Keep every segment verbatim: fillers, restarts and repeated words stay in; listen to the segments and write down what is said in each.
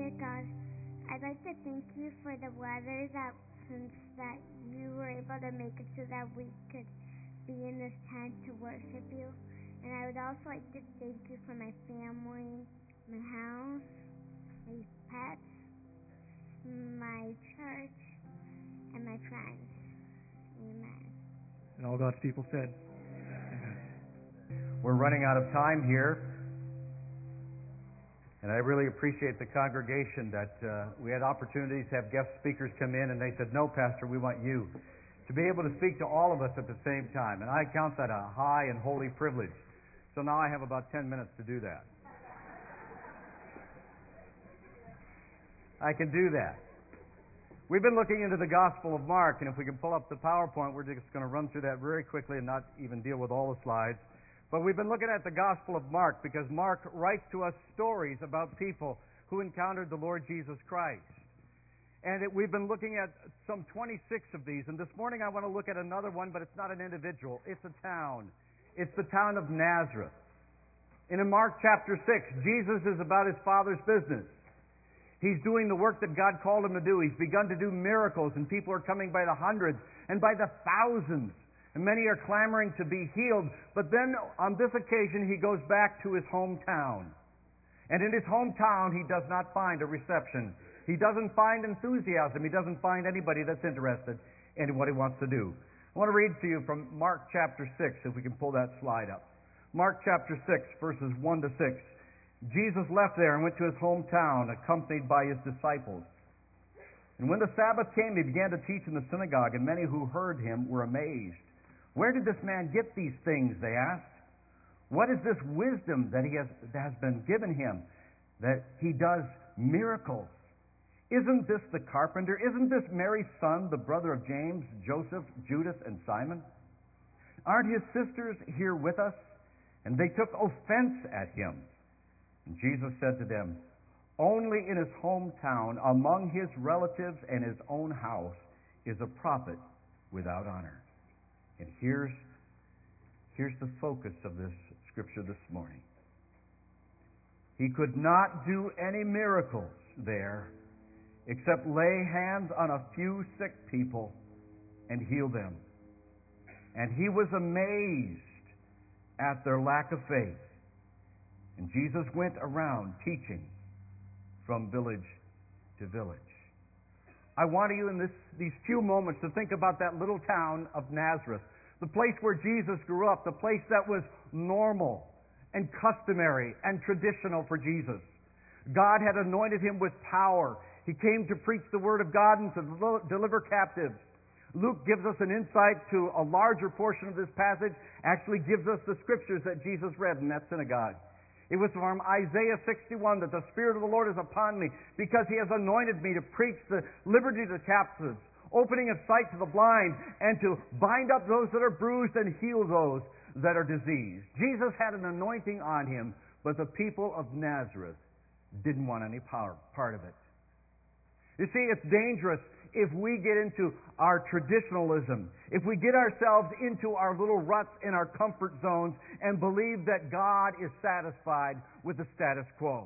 Dear God, I'd like to thank you for the weather that since that you were able to make it so that we could be in this tent to worship you. And I would also like to thank you for my family, my house, my pets, my church, and my friends. Amen. And all God's people said, Amen. We're running out of time here. And I really appreciate the congregation that uh, we had opportunities to have guest speakers come in, and they said, no, Pastor, we want you to be able to speak to all of us at the same time. And I count that a high and holy privilege. So now I have about ten minutes to do that. I can do that. We've been looking into the Gospel of Mark, and if we can pull up the PowerPoint, we're just going to run through that very quickly and not even deal with all the slides. But we've been looking at the Gospel of Mark because Mark writes to us stories about people who encountered the Lord Jesus Christ. And it, we've been looking at some twenty-six of these, and this morning I want to look at another one, but it's not an individual. It's a town. It's the town of Nazareth. And in Mark chapter six, Jesus is about his Father's business. He's doing the work that God called him to do. He's begun to do miracles, and people are coming by the hundreds and by the thousands. And many are clamoring to be healed. But then on this occasion, he goes back to his hometown. And in his hometown, he does not find a reception. He doesn't find enthusiasm. He doesn't find anybody that's interested in what he wants to do. I want to read to you from Mark chapter six, if we can pull that slide up. Mark chapter six, verses one to six. Jesus left there and went to his hometown, accompanied by his disciples. And when the Sabbath came, he began to teach in the synagogue, and many who heard him were amazed. Where did this man get these things, they asked. What is this wisdom that he has, that has been given him, that he does miracles? Isn't this the carpenter? Isn't this Mary's son, the brother of James, Joseph, Judas, and Simon? Aren't his sisters here with us? And they took offense at him. And Jesus said to them, only in his hometown, among his relatives and his own house, is a prophet without honor. And here's, here's the focus of this scripture this morning. He could not do any miracles there except lay hands on a few sick people and heal them. And he was amazed at their lack of faith. And Jesus went around teaching from village to village. I want you in this, these few moments to think about that little town of Nazareth, the place where Jesus grew up, the place that was normal and customary and traditional for Jesus. God had anointed him with power. He came to preach the Word of God and to deliver captives. Luke gives us an insight to a larger portion of this passage, actually gives us the scriptures that Jesus read in that synagogue. It was from Isaiah sixty-one that the Spirit of the Lord is upon me because he has anointed me to preach the liberty to the captives, opening of sight to the blind, and to bind up those that are bruised and heal those that are diseased. Jesus had an anointing on him, but the people of Nazareth didn't want any power, part of it. You see, it's dangerous if we get into our traditionalism, if we get ourselves into our little ruts in our comfort zones and believe that God is satisfied with the status quo.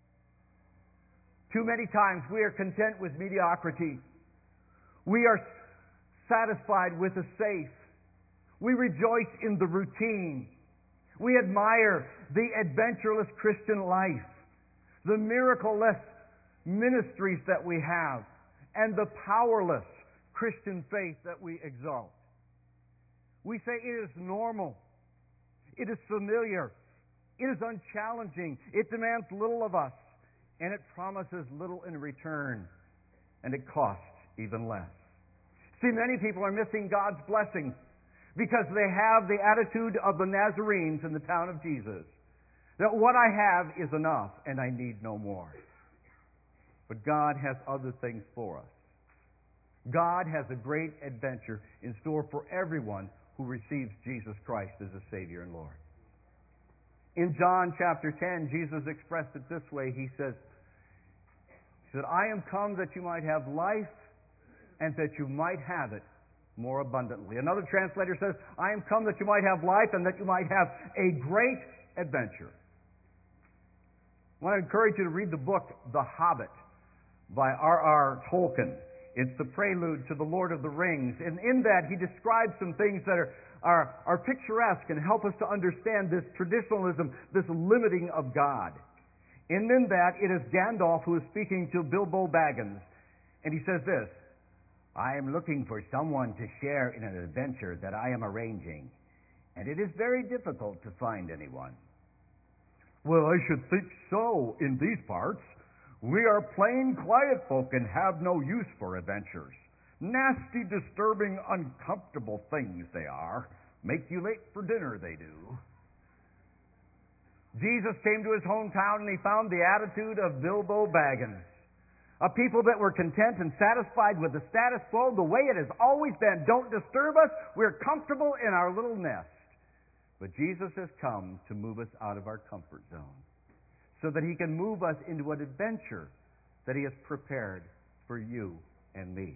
Too many times we are content with mediocrity. We are satisfied with the safe. We rejoice in the routine. We admire the adventureless Christian life, the miracle-less ministries that we have, and the powerless Christian faith that we exalt. We say it is normal. It is familiar. It is unchallenging. It demands little of us, and it promises little in return, and it costs even less. See, many people are missing God's blessing because they have the attitude of the Nazarenes in the town of Jesus, that what I have is enough, and I need no more. But God has other things for us. God has a great adventure in store for everyone who receives Jesus Christ as a Savior and Lord. In John chapter ten, Jesus expressed it this way. He says, he said, I am come that you might have life and that you might have it more abundantly. Another translator says, I am come that you might have life and that you might have a great adventure. I want to encourage you to read the book, The Hobbit. by R R Tolkien. It's the prelude to The Lord of the Rings. And in that, he describes some things that are, are, are picturesque and help us to understand this traditionalism, this limiting of God. And in that, it is Gandalf who is speaking to Bilbo Baggins. And he says this, I am looking for someone to share in an adventure that I am arranging, and it is very difficult to find anyone. Well, I should think so in these parts. We are plain, quiet folk and have no use for adventures. Nasty, disturbing, uncomfortable things they are. Make you late for dinner, they do. Jesus came to his hometown and he found the attitude of Bilbo Baggins. A people that were content and satisfied with the status quo, the way it has always been. Don't disturb us. We're comfortable in our little nest. But Jesus has come to move us out of our comfort zone, so that he can move us into an adventure that he has prepared for you and me.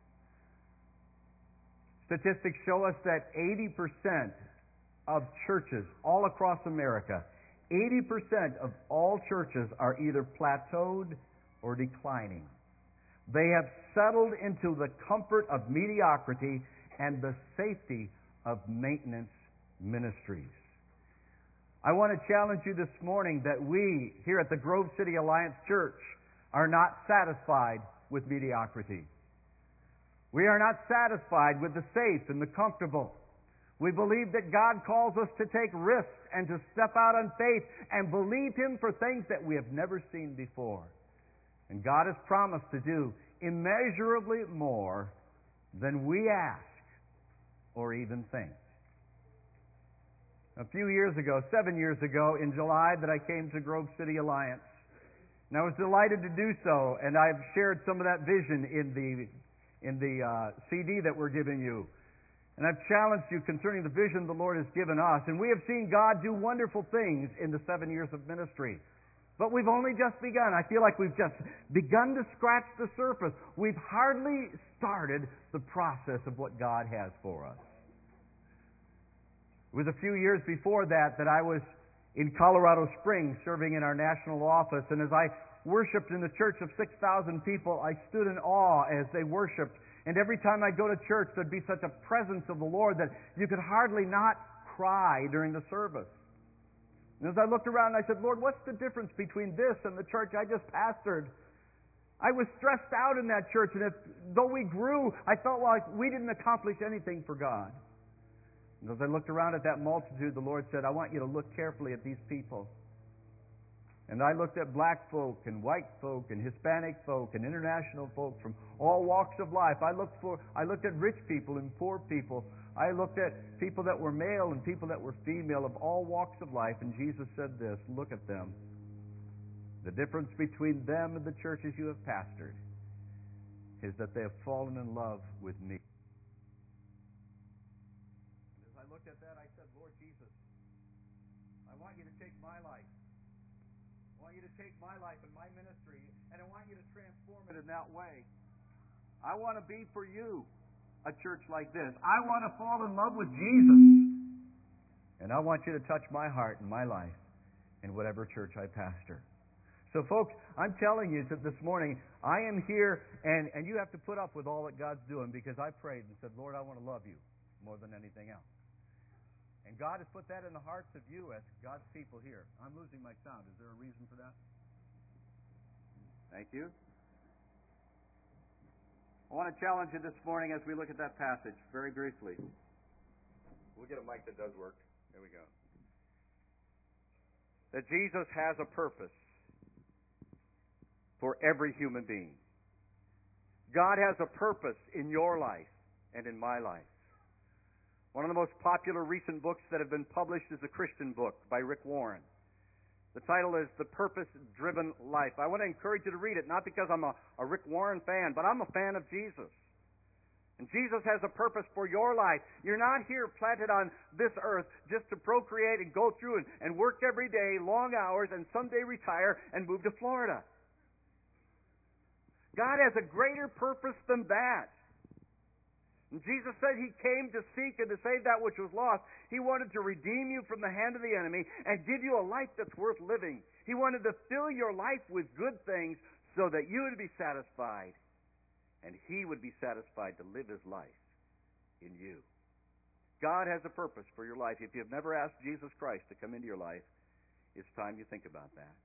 Statistics show us that eighty percent of churches all across America, eighty percent of all churches are either plateaued or declining. They have settled into the comfort of mediocrity and the safety of maintenance ministries. I want to challenge you this morning that we here at the Grove City Alliance Church are not satisfied with mediocrity. We are not satisfied with the safe and the comfortable. We believe that God calls us to take risks and to step out on faith and believe him for things that we have never seen before. And God has promised to do immeasurably more than we ask or even think. A few years ago, seven years ago, in July, that I came to Grove City Alliance. And I was delighted to do so, and I've shared some of that vision in the in the uh, C D that we're giving you. And I've challenged you concerning the vision the Lord has given us. And we have seen God do wonderful things in the seven years of ministry. But we've only just begun. I feel like we've just begun to scratch the surface. We've hardly started the process of what God has for us. It was a few years before that that I was in Colorado Springs serving in our national office. And as I worshiped in the church of six thousand people, I stood in awe as they worshiped. And every time I'd go to church, there'd be such a presence of the Lord that you could hardly not cry during the service. And as I looked around, I said, Lord, what's the difference between this and the church I just pastored? I was stressed out in that church, and if, though we grew, I felt like we didn't accomplish anything for God. And as I looked around at that multitude, the Lord said, I want you to look carefully at these people. And I looked at black folk and white folk and Hispanic folk and international folk from all walks of life. I looked for I looked at rich people and poor people. I looked at people that were male and people that were female of all walks of life. And Jesus said this, look at them. The difference between them and the churches you have pastored is that they have fallen in love with me. And as I looked at that, I said, Lord Jesus, I want you to take my life. I want you to take my life and my ministry, and I want you to transform it in that way. I want to be for you a church like this. I want to fall in love with Jesus. And I want you to touch my heart and my life in whatever church I pastor. So folks, I'm telling you that this morning, I am here, and, and you have to put up with all that God's doing, because I prayed and said, Lord, I want to love you more than anything else. And God has put that in the hearts of you as God's people here. I'm losing my sound. Is there a reason for that? Thank you. I want to challenge you this morning as we look at that passage very briefly. We'll get a mic that does work. There we go. That Jesus has a purpose for every human being. God has a purpose in your life and in my life. One of the most popular recent books that have been published is a Christian book by Rick Warren. The title is The Purpose-Driven Life. I want to encourage you to read it, not because I'm a, a Rick Warren fan, but I'm a fan of Jesus. And Jesus has a purpose for your life. You're not here planted on this earth just to procreate and go through and, and work every day, long hours, and someday retire and move to Florida. God has a greater purpose than that. And Jesus said He came to seek and to save that which was lost. He wanted to redeem you from the hand of the enemy and give you a life that's worth living. He wanted to fill your life with good things so that you would be satisfied and He would be satisfied to live His life in you. God has a purpose for your life. If you've never asked Jesus Christ to come into your life, it's time you think about that.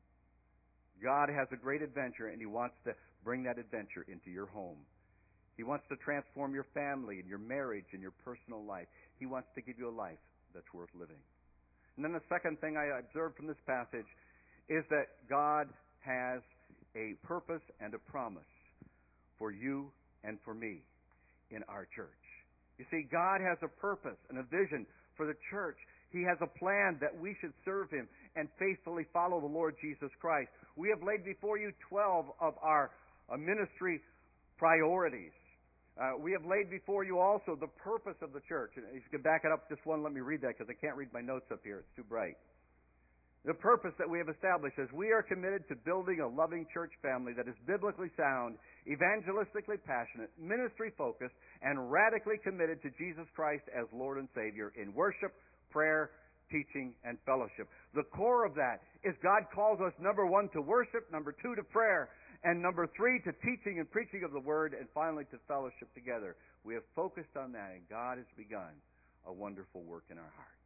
God has a great adventure, and He wants to bring that adventure into your home. He wants to transform your family and your marriage and your personal life. He wants to give you a life that's worth living. And then the second thing I observed from this passage is that God has a purpose and a promise for you and for me in our church. You see, God has a purpose and a vision for the church. He has a plan that we should serve Him and faithfully follow the Lord Jesus Christ. We have laid before you twelve of our uh, ministry priorities. Uh, we have laid before you also the purpose of the church. And if you could back it up just one, let me read that because I can't read my notes up here. It's too bright. The purpose that we have established is we are committed to building a loving church family that is biblically sound, evangelistically passionate, ministry-focused, and radically committed to Jesus Christ as Lord and Savior in worship, prayer, teaching, and fellowship. The core of that is God calls us, number one, to worship, number two, to prayer, and number three, to teaching and preaching of the Word, and finally, to fellowship together. We have focused on that, and God has begun a wonderful work in our hearts.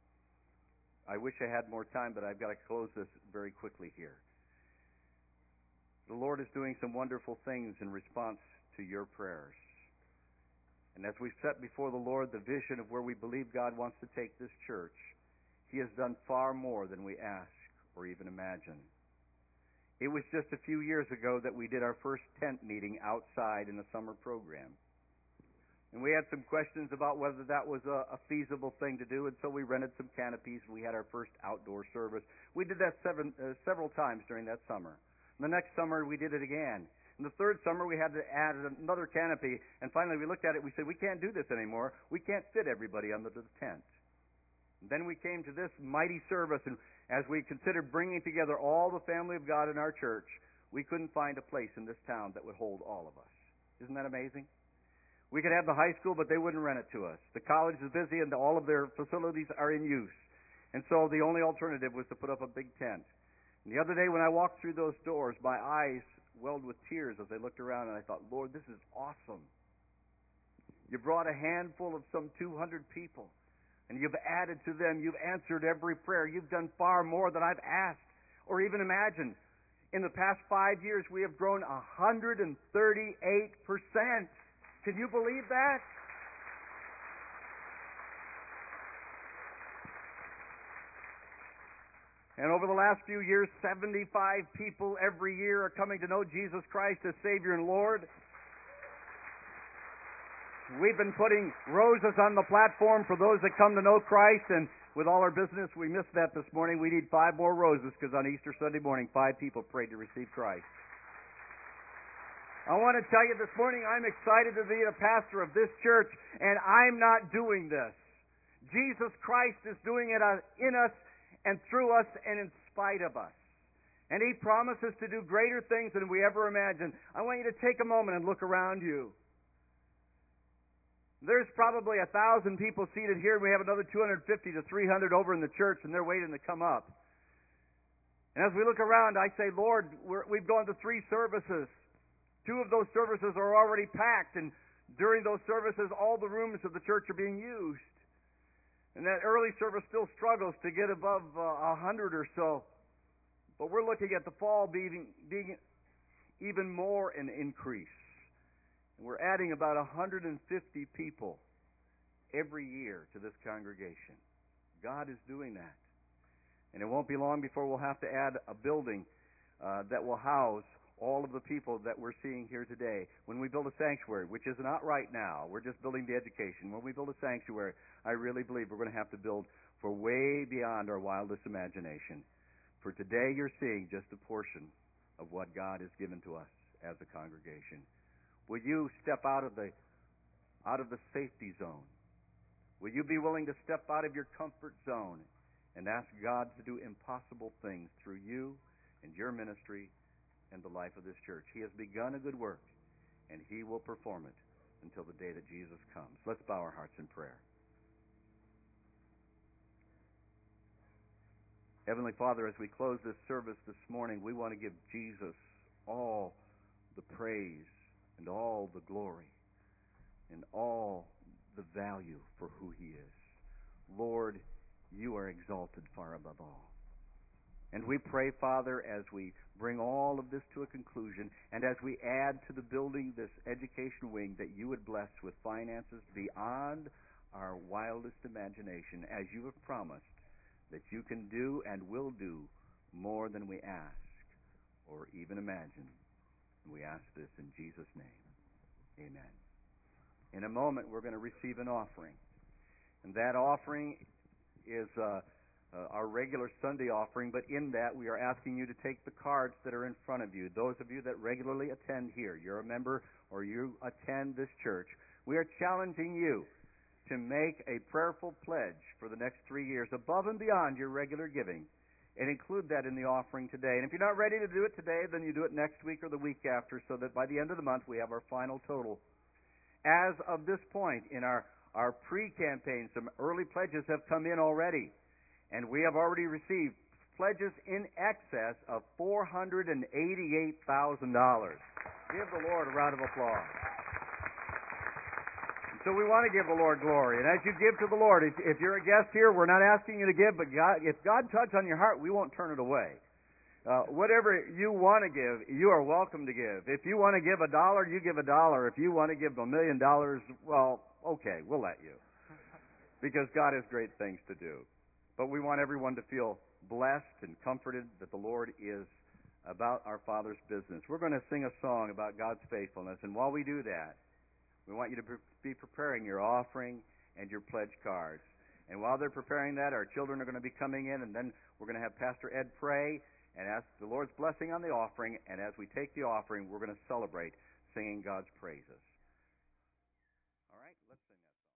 I wish I had more time, but I've got to close this very quickly here. The Lord is doing some wonderful things in response to your prayers. And as we've set before the Lord the vision of where we believe God wants to take this church, He has done far more than we ask or even imagine. It was just a few years ago that we did our first tent meeting outside in the summer program. And we had some questions about whether that was a, a feasible thing to do, and so we rented some canopies and we had our first outdoor service. We did that seven, uh, several times during that summer. And the next summer we did it again. And the third summer we had to add another canopy, and finally we looked at it and we said, we can't do this anymore. We can't fit everybody under the tent. And then we came to this mighty service, and as we considered bringing together all the family of God in our church, we couldn't find a place in this town that would hold all of us. Isn't that amazing? We could have the high school, but they wouldn't rent it to us. The college is busy and all of their facilities are in use. And so the only alternative was to put up a big tent. And the other day when I walked through those doors, my eyes welled with tears as I looked around, and I thought, Lord, this is awesome. You brought a handful of some two hundred people, and you've added to them. You've answered every prayer. You've done far more than I've asked or even imagined. In the past five years, we have grown one hundred thirty-eight percent. Can you believe that? And over the last few years, seventy-five people every year are coming to know Jesus Christ as Savior and Lord. We've been putting roses on the platform for those that come to know Christ, and with all our business, we missed that this morning. We need five more roses because on Easter Sunday morning, five people prayed to receive Christ. I want to tell you this morning, I'm excited to be a pastor of this church, and I'm not doing this. Jesus Christ is doing it in us and through us and in spite of us. And He promises to do greater things than we ever imagined. I want you to take a moment and look around you. There's probably a thousand people seated here, and we have another two hundred fifty to three hundred over in the church, and they're waiting to come up. And as we look around, I say, Lord, we're, we've gone to three services. Two of those services are already packed, and during those services, all the rooms of the church are being used. And that early service still struggles to get above uh, a hundred or so. But we're looking at the fall being, being even more an increase. And we're adding about one hundred fifty people every year to this congregation. God is doing that. And it won't be long before we'll have to add a building uh, that will house all of the people that we're seeing here today. When we build a sanctuary, which is not right now, we're just building the education. When we build a sanctuary, I really believe we're going to have to build for way beyond our wildest imagination. For today, you're seeing just a portion of what God has given to us as a congregation. Will you step out of the out of the safety zone? Will you be willing to step out of your comfort zone and ask God to do impossible things through you and your ministry and the life of this church? He has begun a good work, and He will perform it until the day that Jesus comes. Let's bow our hearts in prayer. Heavenly Father, as we close this service this morning, we want to give Jesus all the praise and all the glory and all the value for who He is. Lord, You are exalted far above all. And we pray, Father, as we bring all of this to a conclusion and as we add to the building this education wing, that You would bless with finances beyond our wildest imagination, as You have promised that You can do and will do more than we ask or even imagine. And we ask this in Jesus' name. Amen. In a moment, we're going to receive an offering. And that offering is uh, uh, our regular Sunday offering, but in that we are asking you to take the cards that are in front of you. Those of you that regularly attend here, you're a member or you attend this church, we are challenging you to make a prayerful pledge for the next three years above and beyond your regular giving, and include that in the offering today. And if you're not ready to do it today, then you do it next week or the week after, so that by the end of the month we have our final total. As of this point in our, our pre-campaign, some early pledges have come in already, and we have already received pledges in excess of four hundred eighty-eight thousand dollars. Give the Lord a round of applause. So we want to give the Lord glory. And as you give to the Lord, if, if you're a guest here, we're not asking you to give, but God, if God tugs on your heart, we won't turn it away. Uh, whatever you want to give, you are welcome to give. If you want to give a dollar, you give a dollar. If you want to give a million dollars, well, okay, we'll let you. Because God has great things to do. But we want everyone to feel blessed and comforted that the Lord is about our Father's business. We're going to sing a song about God's faithfulness, and while we do that, we want you to be preparing your offering and your pledge cards. And while they're preparing that, our children are going to be coming in, and then we're going to have Pastor Ed pray and ask the Lord's blessing on the offering. And as we take the offering, we're going to celebrate singing God's praises. All right, let's sing that.